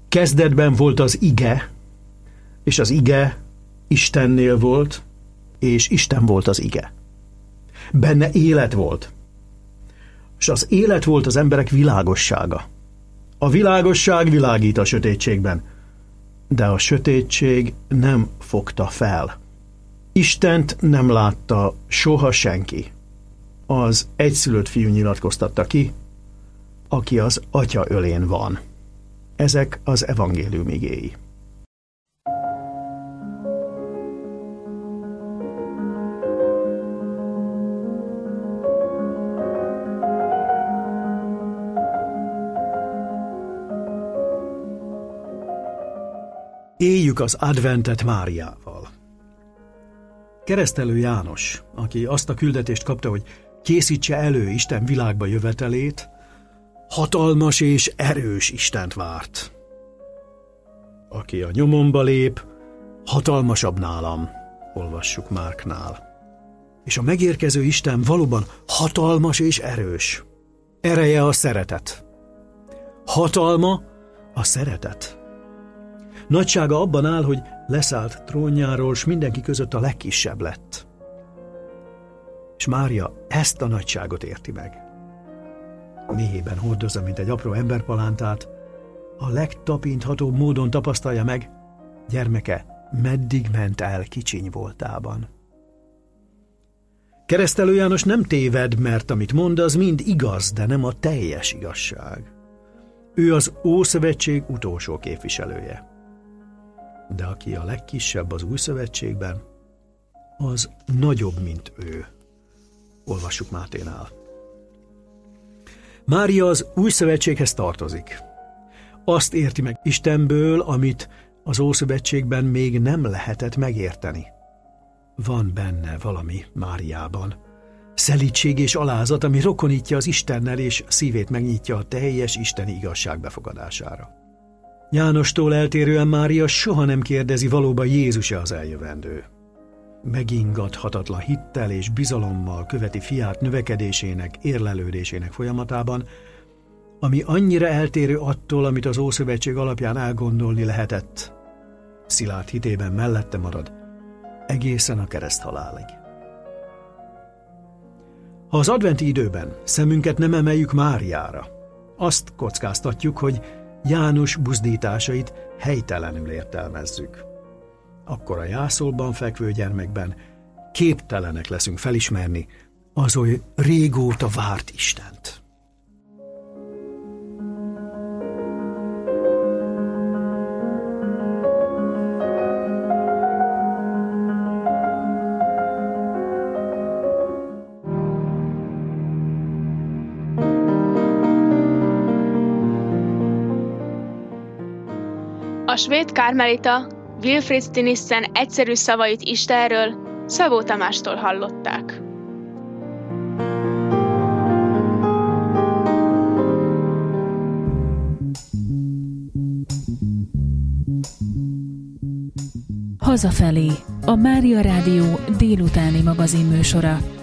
Kezdetben volt az ige, és az ige Istennél volt, és Isten volt az ige. Benne élet volt, és az élet volt az emberek világossága. A világosság világít a sötétségben, de a sötétség nem fogta fel. Istent nem látta soha senki. Az egyszülött fiú nyilatkoztatta ki, aki az Atya ölén van. Ezek az evangélium igéi. Éljük az adventet Máriával. Keresztelő János, aki azt a küldetést kapta, hogy készítse elő Isten világba jövetelét, hatalmas és erős Istent várt. Aki a nyomomba lép, hatalmasabb nálam, olvassuk Márknál. És a megérkező Isten valóban hatalmas és erős. Ereje a szeretet. Hatalma a szeretet. Nagysága abban áll, hogy leszállt trónjáról, s mindenki között a legkisebb lett. És Mária ezt a nagyságot érti meg. Méhében hordozza, mint egy apró emberpalántát, a legtapinthatóbb módon tapasztalja meg, gyermeke meddig ment el kicsiny voltában. Keresztelő János nem téved, mert amit mond, az mind igaz, de nem a teljes igazság. Ő az Ószövetség utolsó képviselője. De aki a legkisebb az Új Szövetségben, az nagyobb, mint ő. Olvassuk Máténál. Mária az Új Szövetséghez tartozik. Azt érti meg Istenből, amit az Ószövetségben még nem lehetett megérteni. Van benne valami Máriában. Szelídség és alázat, ami rokonítja az Istennel, és szívét megnyitja a teljes isteni igazság befogadására. Jánostól eltérően Mária soha nem kérdezi, valóban Jézus-e az eljövendő. Megingathatatlan hittel és bizalommal követi fiát növekedésének, érlelődésének folyamatában, ami annyira eltérő attól, amit az Ószövetség alapján elgondolni lehetett. Szilárd hitében mellette marad, egészen a kereszthalálig. Ha az adventi időben szemünket nem emeljük Máriára, azt kockáztatjuk, hogy János buzdításait helytelenül értelmezzük. Akkor a jászolban fekvő gyermekben képtelenek leszünk felismerni az oly régóta várt Istent. A svéd kármelita Wilfrid Stinissen egyszerű szavait Istenről Szabó Tamástól hallották. Hazafelé, a Mária Rádió délutáni magazinműsora.